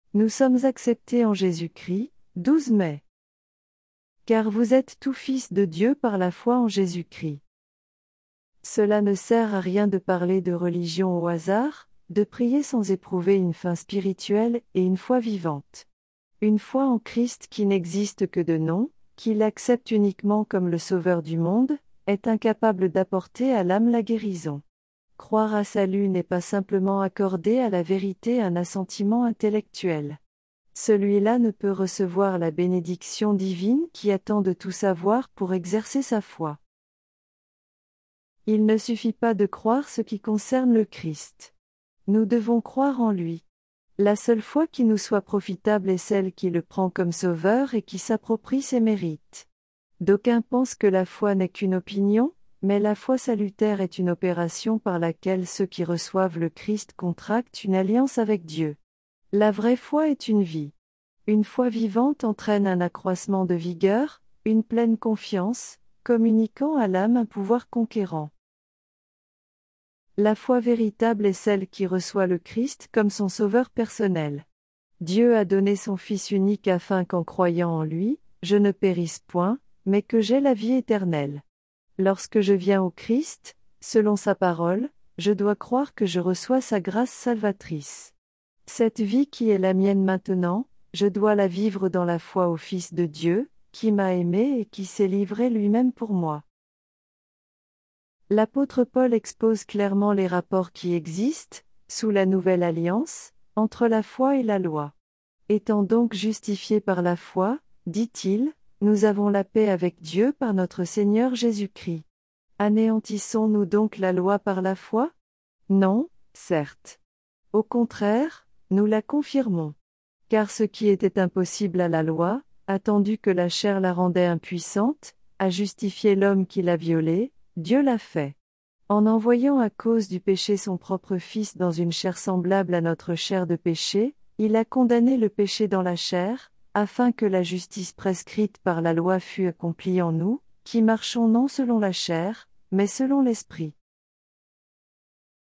Nous sommes acceptés en Jésus-Christ. 12 mai. Car vous êtes tous fils de Dieu par la foi en Jésus-Christ. Cela ne sert à rien de parler de religion au hasard, de prier sans éprouver une fin spirituelle et une foi vivante. Une foi en Christ qui n'existe que de nom, qu'il accepte uniquement comme le Sauveur du monde, est incapable d'apporter à l'âme la guérison. Croire à salut n'est pas simplement accorder à la vérité un assentiment intellectuel. Celui-là ne peut recevoir la bénédiction divine qui attend de tout savoir pour exercer sa foi. Il ne suffit pas de croire ce qui concerne le Christ. Nous devons croire en lui. La seule foi qui nous soit profitable est celle qui le prend comme sauveur et qui s'approprie ses mérites. D'aucuns pensent que la foi n'est qu'une opinion, mais la foi salutaire est une opération par laquelle ceux qui reçoivent le Christ contractent une alliance avec Dieu. La vraie foi est une vie. Une foi vivante entraîne un accroissement de vigueur, une pleine confiance, communiquant à l'âme un pouvoir conquérant. La foi véritable est celle qui reçoit le Christ comme son sauveur personnel. Dieu a donné son Fils unique afin qu'en croyant en lui, je ne périsse point, mais que j'aie la vie éternelle. Lorsque je viens au Christ, selon sa parole, je dois croire que je reçois sa grâce salvatrice. Cette vie qui est la mienne maintenant, je dois la vivre dans la foi au Fils de Dieu, qui m'a aimé et qui s'est livré lui-même pour moi. L'apôtre Paul expose clairement les rapports qui existent, sous la nouvelle alliance, entre la foi et la loi. Étant donc justifiés par la foi, dit-il, nous avons la paix avec Dieu par notre Seigneur Jésus-Christ. Anéantissons-nous donc la loi par la foi? Non, certes. Au contraire, nous la confirmons. Car ce qui était impossible à la loi, attendu que la chair la rendait impuissante, à justifier l'homme qui l'a violée, Dieu l'a fait. En envoyant à cause du péché son propre Fils dans une chair semblable à notre chair de péché, il a condamné le péché dans la chair, afin que la justice prescrite par la loi fût accomplie en nous, qui marchons non selon la chair, mais selon l'Esprit.